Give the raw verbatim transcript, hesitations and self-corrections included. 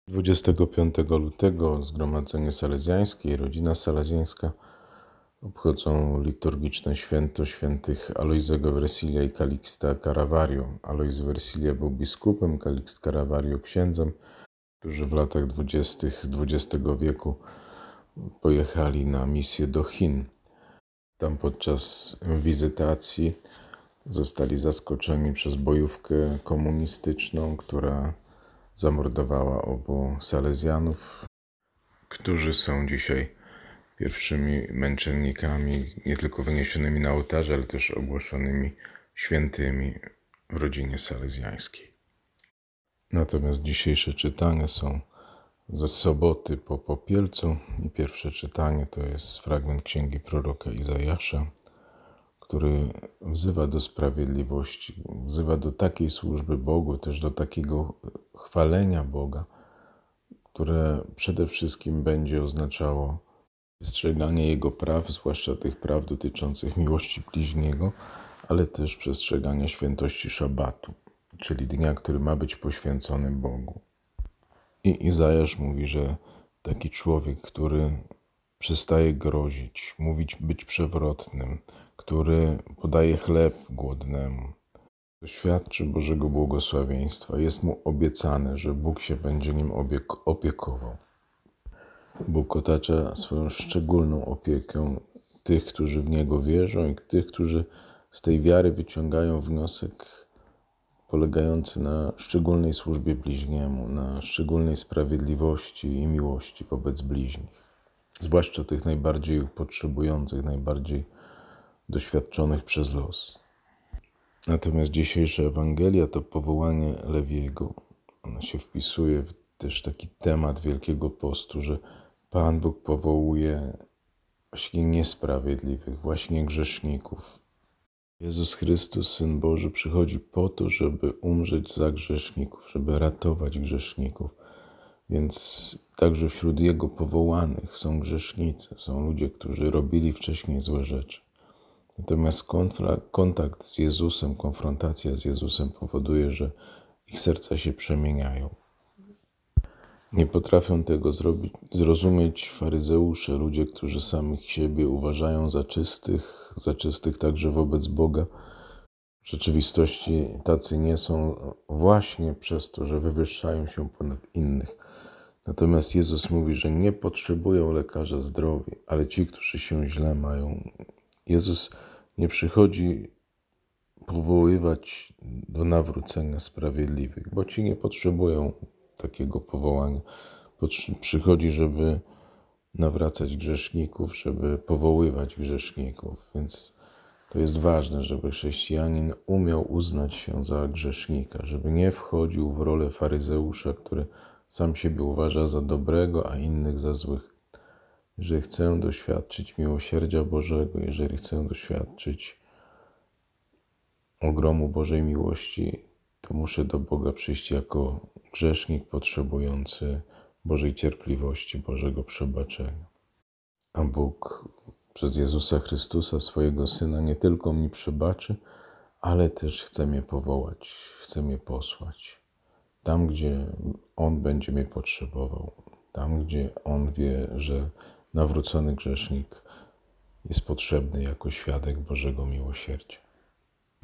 dwudziestego piątego lutego Zgromadzenie Salezjańskie i rodzina salezjańska obchodzą liturgiczne święto świętych Alojzego Wersilia i Calixta Caravaggio. Alojzy Wersilia był biskupem, Calixt Caravaggio księdzem, którzy w latach dwudziestych dwudziestego wieku pojechali na misję do Chin. Tam podczas wizytacji zostali zaskoczeni przez bojówkę komunistyczną, która zamordowała obu Salezjanów, którzy są dzisiaj pierwszymi męczennikami, nie tylko wyniesionymi na ołtarze, ale też ogłoszonymi świętymi w rodzinie salezjańskiej. Natomiast dzisiejsze czytania są ze soboty po Popielcu i pierwsze czytanie to jest fragment księgi proroka Izajasza, który wzywa do sprawiedliwości, wzywa do takiej służby Bogu, też do takiego chwalenia Boga, które przede wszystkim będzie oznaczało przestrzeganie Jego praw, zwłaszcza tych praw dotyczących miłości bliźniego, ale też przestrzegania świętości szabatu, czyli dnia, który ma być poświęcony Bogu. I Izajasz mówi, że taki człowiek, który przestaje grozić, mówić być przewrotnym, który podaje chleb głodnemu, doświadczy Bożego błogosławieństwa. Jest mu obiecane, że Bóg się będzie nim opiek- opiekował. Bóg otacza swoją szczególną opiekę tych, którzy w Niego wierzą i tych, którzy z tej wiary wyciągają wniosek polegający na szczególnej służbie bliźniemu, na szczególnej sprawiedliwości i miłości wobec bliźnich, zwłaszcza tych najbardziej potrzebujących, najbardziej doświadczonych przez los. Natomiast dzisiejsza Ewangelia to powołanie Lewiego. Ona się wpisuje w też taki temat Wielkiego Postu, że Pan Bóg powołuje właśnie niesprawiedliwych, właśnie grzeszników. Jezus Chrystus, Syn Boży, przychodzi po to, żeby umrzeć za grzeszników, żeby ratować grzeszników. Więc także wśród Jego powołanych są grzesznicy, są ludzie, którzy robili wcześniej złe rzeczy. Natomiast kontakt z Jezusem, konfrontacja z Jezusem powoduje, że ich serca się przemieniają. Nie potrafią tego zrobić, zrozumieć faryzeusze, ludzie, którzy samych siebie uważają za czystych, za czystych także wobec Boga. W rzeczywistości tacy nie są właśnie przez to, że wywyższają się ponad innych. Natomiast Jezus mówi, że nie potrzebują lekarza zdrowi, ale ci, którzy się źle mają. Jezus nie przychodzi powoływać do nawrócenia sprawiedliwych, bo ci nie potrzebują takiego powołania. Przychodzi, żeby nawracać grzeszników, żeby powoływać grzeszników. Więc to jest ważne, żeby chrześcijanin umiał uznać się za grzesznika, żeby nie wchodził w rolę faryzeusza, który sam siebie uważa za dobrego, a innych za złych. Jeżeli chcę doświadczyć miłosierdzia Bożego, jeżeli chcę doświadczyć ogromu Bożej miłości, to muszę do Boga przyjść jako grzesznik potrzebujący Bożej cierpliwości, Bożego przebaczenia. A Bóg przez Jezusa Chrystusa, swojego Syna, nie tylko mi przebaczy, ale też chce mnie powołać, chce mnie posłać. Tam, gdzie On będzie mnie potrzebował, tam, gdzie On wie, że nawrócony grzesznik jest potrzebny jako świadek Bożego miłosierdzia.